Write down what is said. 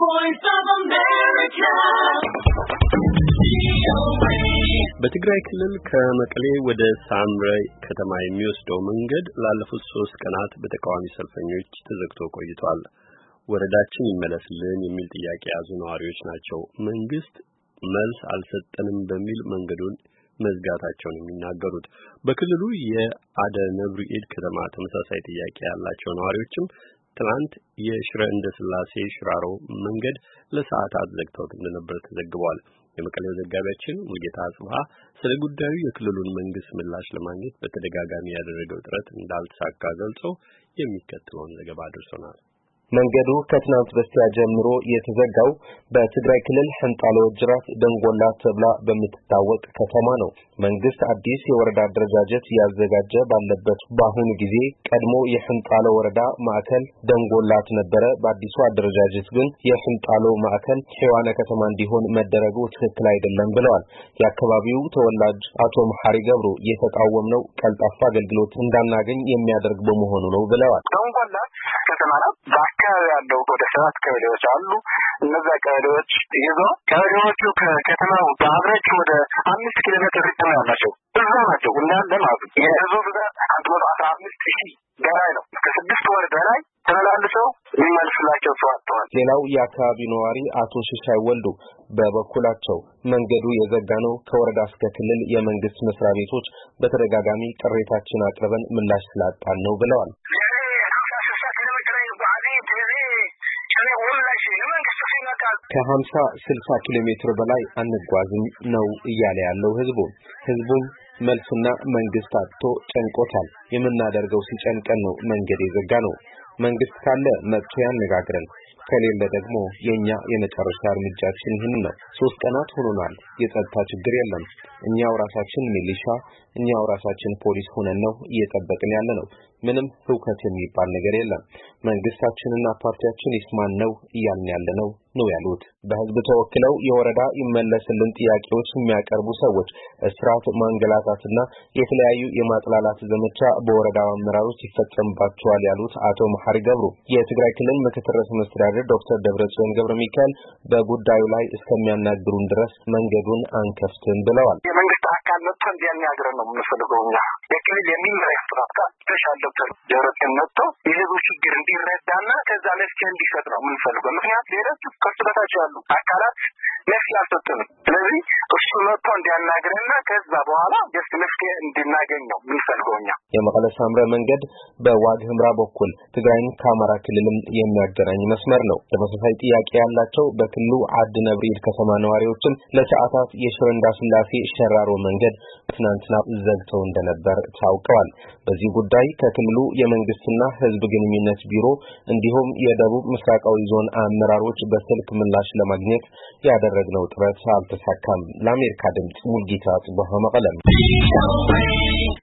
Voice of America. በትግራይ ክልል ከመቀሌ ወደ ሳምረ ከተማ የሚወስደው መንገድ ላለፉት 3 ቀናት በተቃዋሚ ሰልፈኞች ተዘግቶ ቆይቷል። ወረዳችን ይመለስልን የሚል ጥያቄ ያዙ ነዋሪዎች ናቸው መንግስት መልስ አልሰጠንም በሚል መንገዱን መዝጋታቸውን የሚናገሩት። በክልሉ የአደ ነብሩኢድ ከተማ ተመሳሳይ ጥያቄ ያላቸው ነዋሪዎችም ትናንት የሽረ እንደስላሴ ሽራሮ መንገድ ለሰዓታት ዘግተው እንደነበር ተዘግቧል። የመቀሌው ዘጋቢያችን ሙልጌታ አጽብሃ ስለ ጉዳዩ የክልሉን መንግስት ምላሽ ለማግኘት በተደጋጋሚ ያደረገው ጥረት እንዳልተሳካ ገልጾ የሚከተለውን ዘገባ አድርሶናል። መንገዱ ከትናንት በስቲያ ጀምሮ የተዘጋው በትግራይ ክልል ሕንጣሎ ጅራት ደንጎላ ተብላ በምትታወቅ ከተማ ነው። መንግስት አዲስ የወረዳ አደረጃጀት ያዘጋጀ ባለበት በአሁኑ ጊዜ ቀድሞ የሕንጣሎ ወረዳ ማዕከል ደንጎላት ነበረ። በአዲሱ አደረጃጀት ግን የሕንጣሎ ማዕከል ሔዋነ ከተማ እንዲሆን መደረጉ ትክክል አይደለም ብለዋል። የአካባቢው ተወላጅ አቶ መሐሪ ገብሩ የተቃወምነው ቀልጣፋ አገልግሎት እንዳናገኝ የሚያደርግ በመሆኑ ነው ብለዋል። ደንጎላት ከተማና አካባቢ ያለው ወደ 7 ቀበሌዎች አሉ። እነዛ ቀበሌዎች ይዞ ቀበሌዎቹ ከከተማው በአብረች ወደ 5 ኪሎ ሜትር ርቀት ያላቸው እዛ ናቸው እንዳለ ማለት ነው። የህዝቡ ብዛት 115,000 በላይ ነው። ከ6 ወር በላይ ተመላልሰው የሚመልስላቸው ሰው አጥተዋል። ሌላው የአካባቢ ነዋሪ አቶ ሽሻይ ወልዱ በበኩላቸው መንገዱ የዘጋ ነው ከወረዳ እስከ ክልል የመንግስት መስሪያ ቤቶች በተደጋጋሚ ቅሬታችን አቅርበን ምላሽ ስላጣን ነው ብለዋል። ከ50-60 ኪሎ ሜትር በላይ አንጓዝም ነው እያለ ያለው ህዝቡም መልስና መንግስት አጥቶ ጨንቆታል። የምናደርገው ሲጨንቀን ነው መንገድ የዘጋ ነው። መንግስት ካለ መጥቶ ያነጋግረን፣ ከሌለ ደግሞ የኛ የመጨረሻ እርምጃችን ይህን ነው። 3 ቀናት ሆኖናል። የጸጥታ ችግር የለም። እኛው ራሳችን ሚሊሻ እኛው ራሳችን ፖሊስ ሆነን ነው እየጠበቅን ያለ ነው። ምንም ህውከት የሚባል ነገር የለም። መንግስታችንና ፓርቲያችን ይስማን ነው እያልን ያለ ነው ያሉት። በህዝብ ተወክለው የወረዳ ይመለስልን ጥያቄዎች የሚያቀርቡ ሰዎች እስራት፣ ማንገላታትና የተለያዩ የማጥላላት ዘመቻ በወረዳው አመራሮች ይፈጸምባቸዋል ያሉት አቶ መሐሪ ገብሩ የትግራይ ክልል ምክትል ርዕሰ መስተዳድር ዶክተር ደብረጽዮን ገብረሚካኤል በጉዳዩ ላይ እስከሚያናግሩን ድረስ መንገዱን አንከፍትም ብለዋል። የመንግስት አካል መጥቶ እንዲያናግረን ነው የምንፈልገው። የክልል የሚመለከተው አካል ስፔሻል ዶክተር ደብረጽዮን መጥቶ የህዝቡ ችግር እንዲረዳና ከዛ መፍትሄ እንዲሰጥ ነው የምንፈልገው። ምክንያቱም ሌሎች ከሱ በታች ያሉ አካላት መፍትሄ አልሰጡንም። ስለዚህ እሱ መጥቶ እንዲያናግረንና ከዛ በኋላ መፍትሄ እንድናገኝ ነው የምንፈልገው። የመቀለ ሳምረ መንገድ በዋግ ህምራ በኩል ትግራይን ከአማራ ክልልም የሚያገናኝ መስመር ነው። ተመሳሳይ ጥያቄ ያላቸው በክልሉ አድ ነብሪድ ከተማ ነዋሪዎችም ለሰዓታት የሽረ እንዳስላሴ ሸራሮ መንገድ ትናንትና ዘግተው እንደነበር ታውቀዋል። በዚህ ጉዳይ ከክልሉ የመንግስትና ህዝብ ግንኙነት ቢሮ እንዲሁም የደቡብ ምስራቃዊ ዞን አመራሮች በስልክ ምላሽ ለማግኘት ያደረግነው ጥረት አልተሳካም። ለአሜሪካ ድምጽ ሙልጌታ አጽብሃ መቀለም